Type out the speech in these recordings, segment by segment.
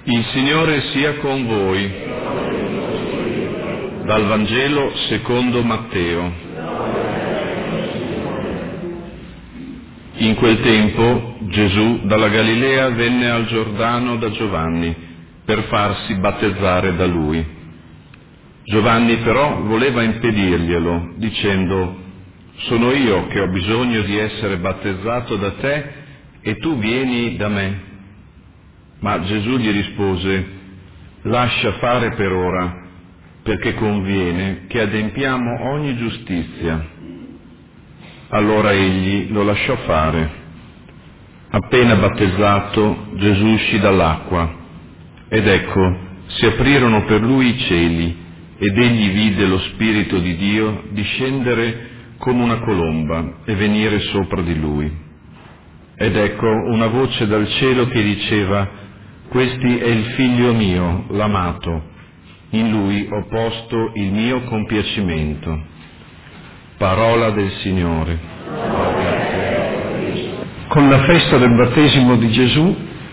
Il Signore sia con voi. Dal Vangelo secondo Matteo. In quel tempo Gesù dalla Galilea venne al Giordano da Giovanni per farsi battezzare da lui. Giovanni però voleva impedirglielo, dicendo: «Sono io che ho bisogno di essere battezzato da te e tu vieni da me». Ma Gesù gli rispose: «Lascia fare per ora, perché conviene che adempiamo ogni giustizia». Allora egli lo lasciò fare. Appena battezzato, Gesù uscì dall'acqua, ed ecco, si aprirono per lui i cieli, ed egli vide lo Spirito di Dio discendere come una colomba e venire sopra di lui. Ed ecco una voce dal cielo che diceva: «Questi è il Figlio mio, l'amato, in lui ho posto il mio compiacimento». Parola del Signore. Con la festa del battesimo di Gesù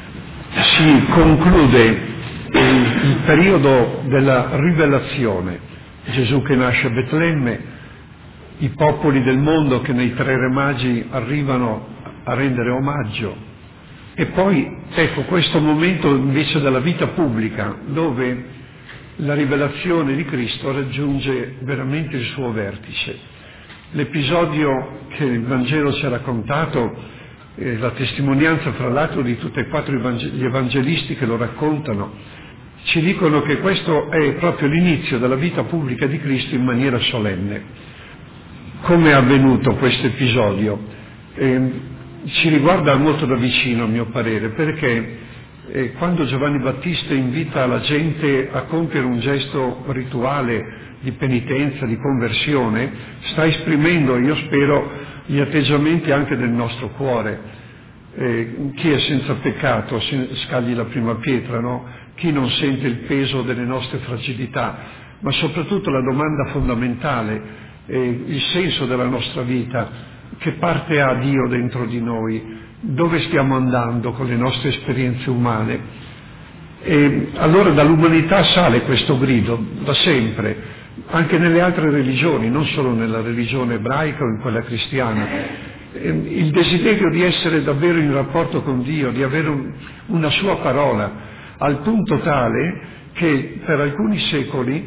si conclude il periodo della rivelazione. Gesù che nasce a Betlemme, i popoli del mondo che nei tre re magi arrivano a rendere omaggio. E poi, ecco, questo momento invece della vita pubblica, dove la rivelazione di Cristo raggiunge veramente il suo vertice. L'episodio che il Vangelo ci ha raccontato, la testimonianza fra l'altro di tutti e quattro gli evangelisti che lo raccontano, ci dicono che questo è proprio l'inizio della vita pubblica di Cristo in maniera solenne. Come è avvenuto questo episodio? Ci riguarda molto da vicino, a mio parere, perché quando Giovanni Battista invita la gente a compiere un gesto rituale di penitenza, di conversione, sta esprimendo, io spero, gli atteggiamenti anche del nostro cuore. Chi è senza peccato scagli la prima pietra, no? Chi non sente il peso delle nostre fragilità, ma soprattutto la domanda fondamentale, il senso della nostra vita. Che parte ha Dio dentro di noi? Dove stiamo andando con le nostre esperienze umane? E allora dall'umanità sale questo grido, da sempre, anche nelle altre religioni, non solo nella religione ebraica o in quella cristiana. Il desiderio di essere davvero in rapporto con Dio, di avere una sua parola, al punto tale che per alcuni secoli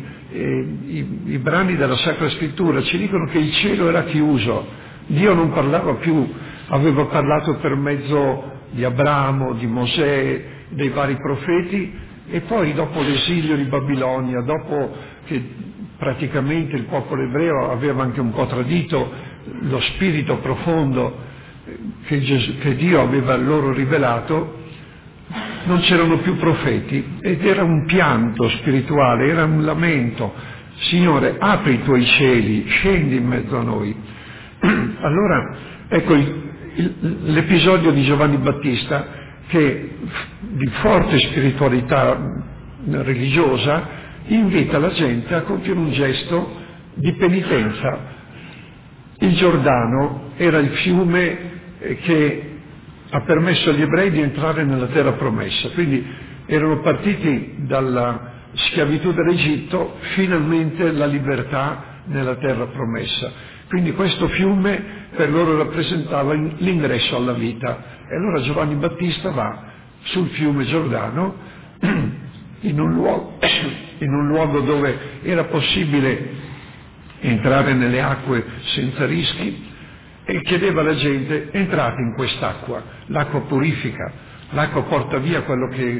i brani della Sacra Scrittura ci dicono che il cielo era chiuso. Dio non parlava più, aveva parlato per mezzo di Abramo, di Mosè, dei vari profeti, e poi dopo l'esilio di Babilonia, dopo che praticamente il popolo ebreo aveva anche un po' tradito lo spirito profondo che Dio aveva loro rivelato, non c'erano più profeti ed era un pianto spirituale, era un lamento. Signore, apri i tuoi cieli, scendi in mezzo a noi. Allora, ecco l'episodio di Giovanni Battista, che di forte spiritualità religiosa invita la gente a compiere un gesto di penitenza. Il Giordano era il fiume che ha permesso agli ebrei di entrare nella terra promessa, quindi erano partiti dalla schiavitù dell'Egitto, finalmente la libertà nella terra promessa. Quindi questo fiume per loro rappresentava l'ingresso alla vita. E allora Giovanni Battista va sul fiume Giordano, in un luogo dove era possibile entrare nelle acque senza rischi, e chiedeva alla gente: entrate in quest'acqua, l'acqua purifica, l'acqua porta via quello che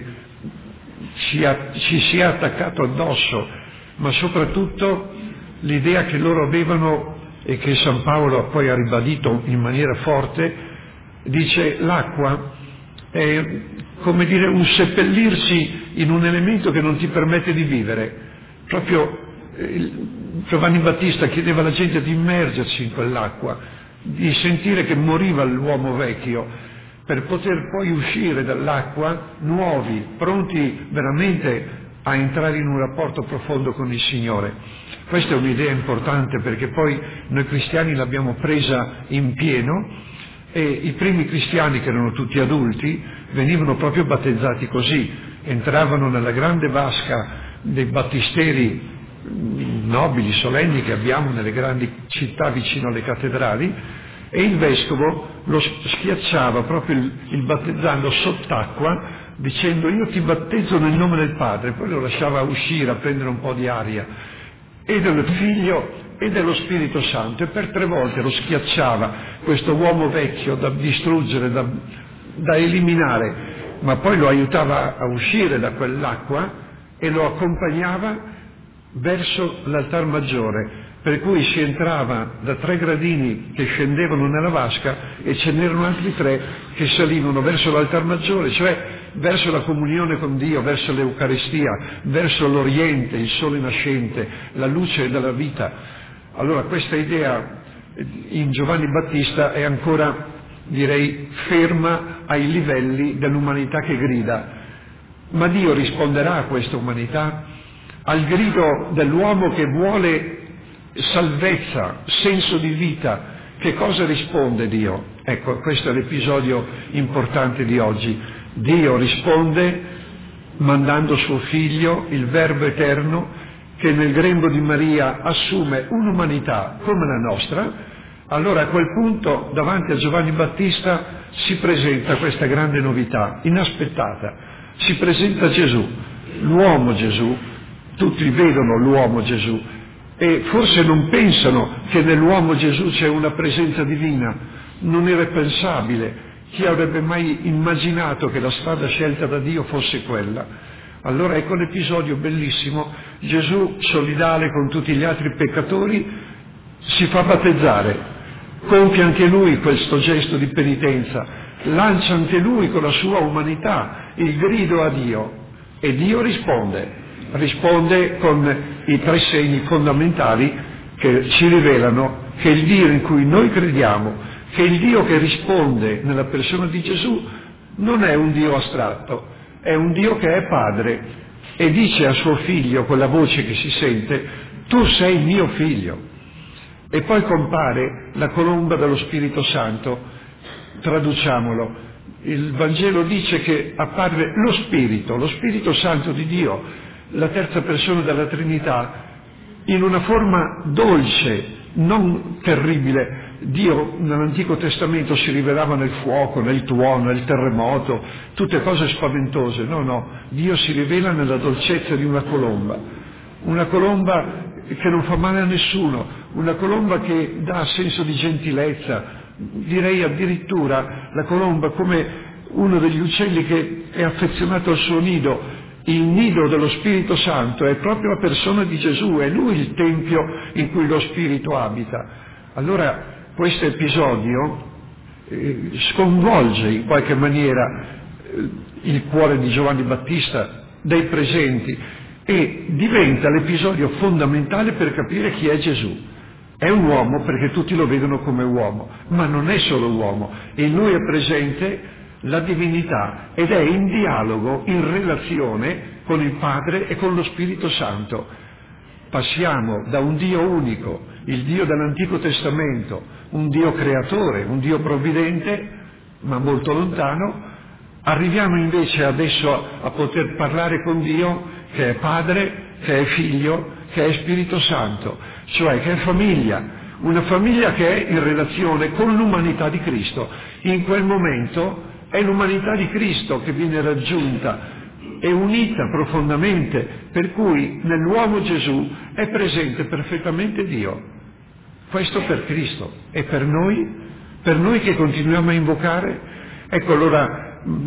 ci si è attaccato addosso, ma soprattutto l'idea che loro avevano, e che San Paolo poi ha ribadito in maniera forte, dice: l'acqua è come dire un seppellirsi in un elemento che non ti permette di vivere. Proprio Giovanni Battista chiedeva alla gente di immergersi in quell'acqua, di sentire che moriva l'uomo vecchio, per poter poi uscire dall'acqua nuovi, pronti veramente a entrare in un rapporto profondo con il Signore. Questa è un'idea importante, perché poi noi cristiani l'abbiamo presa in pieno, e i primi cristiani, che erano tutti adulti, venivano proprio battezzati così. entravano nella grande vasca dei battisteri nobili, solenni che abbiamo nelle grandi città vicino alle cattedrali, e il vescovo lo schiacciava proprio il battezzando sott'acqua, dicendo: io ti battezzo nel nome del Padre, poi lo lasciava uscire a prendere un po' di aria, e del Figlio e dello Spirito Santo, e per 3 volte lo schiacciava, questo uomo vecchio da distruggere, da eliminare, ma poi lo aiutava a uscire da quell'acqua e lo accompagnava verso l'altar maggiore, per cui si entrava da 3 gradini che scendevano nella vasca e ce n'erano altri 3 che salivano verso l'altar maggiore, cioè verso la comunione con Dio, verso l'Eucaristia, verso l'Oriente, il sole nascente, la luce della vita. Allora questa idea in Giovanni Battista è ancora, direi, ferma ai livelli dell'umanità che grida. Ma Dio risponderà a questa umanità, al grido dell'uomo che vuole salvezza, senso di vita. Che cosa risponde Dio? Ecco, questo è l'episodio importante di oggi. Dio risponde mandando suo Figlio, il Verbo eterno, che nel grembo di Maria assume un'umanità come la nostra. Allora a quel punto davanti a Giovanni Battista si presenta questa grande novità, inaspettata. Si presenta Gesù, l'uomo Gesù. Tutti vedono l'uomo Gesù e forse non pensano che nell'uomo Gesù c'è una presenza divina. Non era pensabile. Chi avrebbe mai immaginato che la strada scelta da Dio fosse quella? Allora ecco l'episodio bellissimo: Gesù, solidale con tutti gli altri peccatori, si fa battezzare, compie anche lui questo gesto di penitenza, lancia anche lui con la sua umanità il grido a Dio, e Dio risponde con i 3 segni fondamentali che ci rivelano che il Dio in cui noi crediamo, che il Dio che risponde nella persona di Gesù, non è un Dio astratto, è un Dio che è Padre, e dice a suo Figlio con la voce che si sente: tu sei mio Figlio. E poi compare la colomba dello Spirito Santo. Traduciamolo: il Vangelo dice che apparve lo Spirito Santo di Dio, la terza persona della Trinità, in una forma dolce, non terribile. Dio nell'Antico Testamento si rivelava nel fuoco, nel tuono, nel terremoto, tutte cose spaventose. No, Dio si rivela nella dolcezza di una colomba che non fa male a nessuno, una colomba che dà senso di gentilezza. Direi addirittura la colomba come uno degli uccelli che è affezionato al suo nido. Il nido dello Spirito Santo è proprio la persona di Gesù, è Lui il tempio in cui lo Spirito abita. Allora questo episodio sconvolge in qualche maniera il cuore di Giovanni Battista, dei presenti, e diventa l'episodio fondamentale per capire chi è Gesù. È un uomo perché tutti lo vedono come uomo, ma non è solo uomo, in lui è presente la divinità ed è in dialogo, in relazione con il Padre e con lo Spirito Santo. Passiamo da un Dio unico, il Dio dell'Antico Testamento, un Dio creatore, un Dio provvidente, ma molto lontano, arriviamo invece adesso a poter parlare con Dio che è Padre, che è Figlio, che è Spirito Santo, cioè che è famiglia, una famiglia che è in relazione con l'umanità di Cristo. In quel momento è l'umanità di Cristo che viene raggiunta e unita profondamente, per cui nell'uomo Gesù è presente perfettamente Dio. Questo per Cristo e per noi che continuiamo a invocare. Ecco allora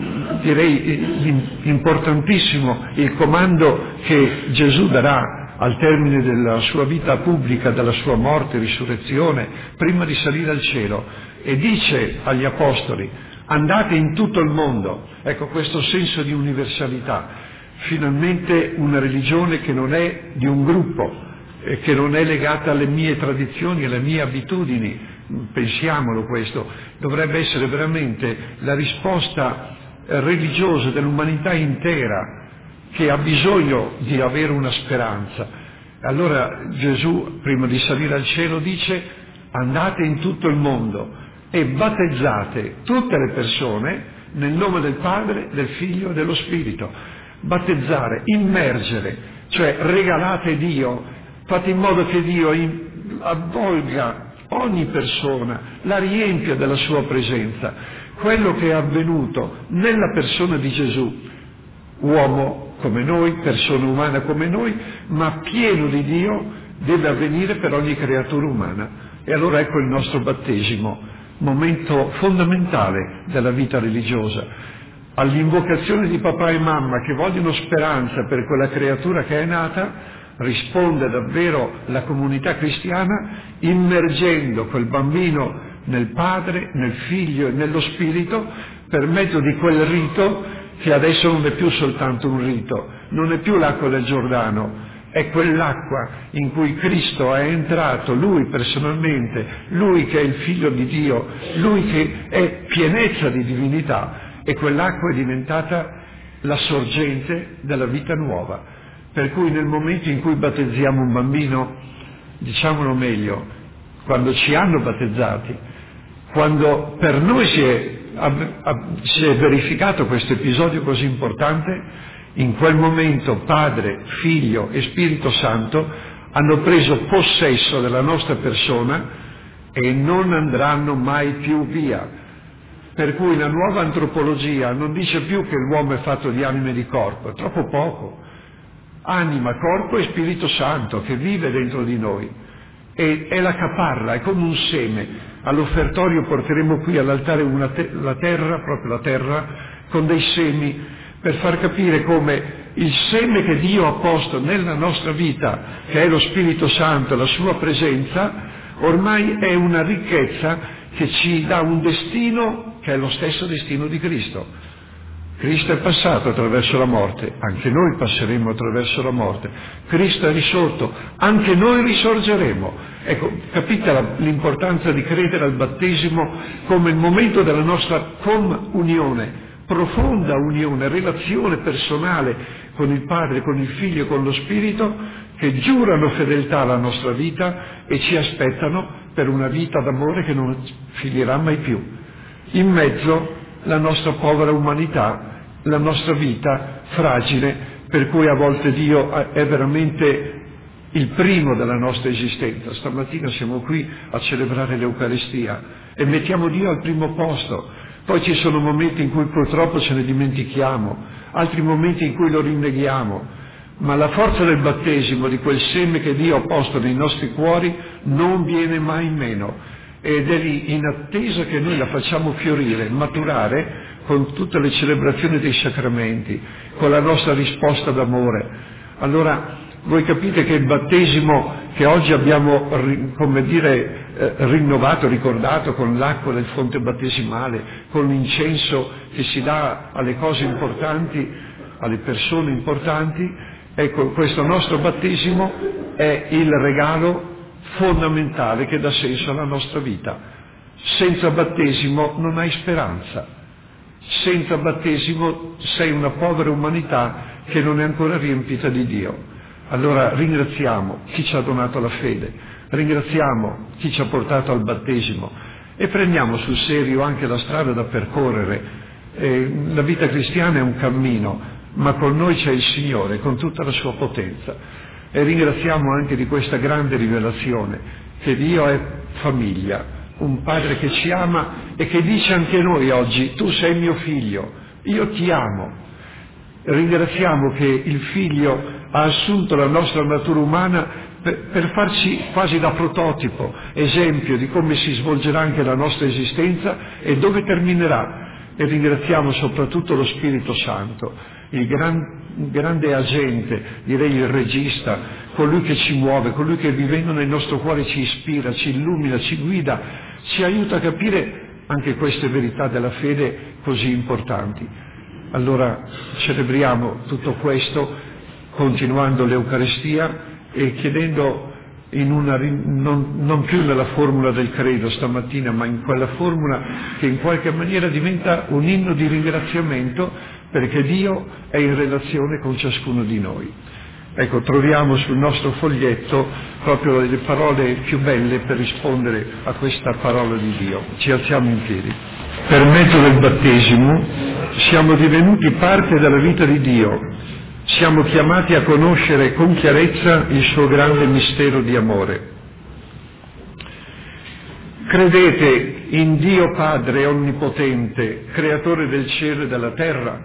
direi importantissimo il comando che Gesù darà al termine della sua vita pubblica, della sua morte e risurrezione, prima di salire al cielo, e dice agli apostoli: andate in tutto il mondo. Ecco questo senso di universalità, finalmente una religione che non è di un gruppo, che non è legata alle mie tradizioni, alle mie abitudini. Pensiamolo questo, dovrebbe essere veramente la risposta religiosa dell'umanità intera che ha bisogno di avere una speranza. Allora Gesù, prima di salire al cielo, dice: andate in tutto il mondo e battezzate tutte le persone nel nome del Padre, del Figlio e dello Spirito. battezzare, immergere, cioè regalate Dio, fate in modo che Dio avvolga ogni persona, la riempia della sua presenza. Quello che è avvenuto nella persona di Gesù, uomo come noi, persona umana come noi, ma pieno di Dio, deve avvenire per ogni creatura umana. E allora ecco il nostro battesimo, momento fondamentale della vita religiosa. All'invocazione di papà e mamma che vogliono speranza per quella creatura che è nata, risponde davvero la comunità cristiana immergendo quel bambino nel Padre, nel Figlio e nello Spirito per mezzo di quel rito che adesso non è più soltanto un rito, non è più l'acqua del Giordano, è quell'acqua in cui Cristo è entrato, Lui personalmente, Lui che è il Figlio di Dio, Lui che è pienezza di divinità, e quell'acqua è diventata la sorgente della vita nuova. Per cui nel momento in cui battezziamo un bambino, diciamolo meglio, quando ci hanno battezzati, quando per noi si è verificato questo episodio così importante, in quel momento Padre, Figlio e Spirito Santo hanno preso possesso della nostra persona e non andranno mai più via. Per cui la nuova antropologia non dice più che l'uomo è fatto di anima e di corpo, è troppo poco. Anima, corpo e Spirito Santo che vive dentro di noi. E è la caparra, è come un seme. All'offertorio porteremo qui all'altare la terra, proprio la terra, con dei semi, per far capire come il seme che Dio ha posto nella nostra vita, che è lo Spirito Santo, la sua presenza, ormai è una ricchezza che ci dà un destino che è lo stesso destino di Cristo. Cristo è passato attraverso la morte, anche noi passeremo attraverso la morte. Cristo è risorto, anche noi risorgeremo. Ecco, capite l'importanza di credere al battesimo come il momento della nostra comunione, profonda unione, relazione personale con il Padre, con il Figlio e con lo Spirito, che giurano fedeltà alla nostra vita e ci aspettano per una vita d'amore che non finirà mai più. In mezzo la nostra povera umanità, la nostra vita fragile, per cui a volte Dio è veramente il primo della nostra esistenza. Stamattina siamo qui a celebrare l'Eucaristia e mettiamo Dio al primo posto. Poi ci sono momenti in cui purtroppo ce ne dimentichiamo, altri momenti in cui lo rinneghiamo, ma la forza del battesimo, di quel seme che Dio ha posto nei nostri cuori, non viene mai meno. Ed è lì, in attesa che noi la facciamo fiorire, maturare, con tutte le celebrazioni dei sacramenti, con la nostra risposta d'amore. Allora, voi capite che il battesimo che oggi abbiamo, come dire, rinnovato, ricordato con l'acqua del fonte battesimale, con l'incenso che si dà alle cose importanti, alle persone importanti, ecco, questo nostro battesimo è il regalo fondamentale che dà senso alla nostra vita. Senza battesimo non hai speranza. Senza battesimo sei una povera umanità che non è ancora riempita di Dio. Allora ringraziamo chi ci ha donato la fede, ringraziamo chi ci ha portato al battesimo e prendiamo sul serio anche la strada da percorrere. La vita cristiana è un cammino, ma con noi c'è il Signore, con tutta la sua potenza. E ringraziamo anche di questa grande rivelazione, che Dio è famiglia, un Padre che ci ama e che dice anche a noi oggi: tu sei mio figlio, io ti amo. Ringraziamo che il Figlio ha assunto la nostra natura umana per farci quasi da prototipo, esempio di come si svolgerà anche la nostra esistenza e dove terminerà. E ringraziamo soprattutto lo Spirito Santo, il grande agente, direi il regista, colui che ci muove, colui che vivendo nel nostro cuore ci ispira, ci illumina, ci guida, ci aiuta a capire anche queste verità della fede così importanti. Allora celebriamo tutto questo continuando l'Eucaristia e chiedendo non più nella formula del credo stamattina, ma in quella formula che in qualche maniera diventa un inno di ringraziamento, perché Dio è in relazione con ciascuno di noi. Ecco, troviamo sul nostro foglietto proprio le parole più belle per rispondere a questa parola di Dio. Ci alziamo in piedi. Per mezzo del battesimo siamo divenuti parte della vita di Dio Siamo chiamati a conoscere con chiarezza il suo grande mistero di amore. Credete in Dio Padre Onnipotente, Creatore del cielo e della terra?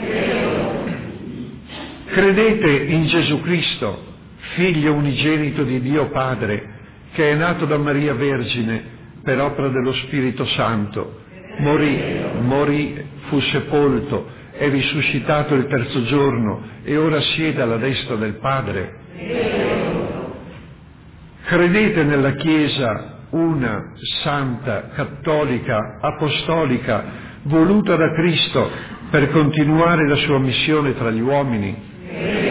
Credete in Gesù Cristo, Figlio unigenito di Dio Padre, che è nato da Maria Vergine per opera dello Spirito Santo, morì, fu sepolto, è risuscitato il terzo giorno e ora siede alla destra del Padre? Credete nella Chiesa una, santa, cattolica, apostolica, voluta da Cristo per continuare la sua missione tra gli uomini?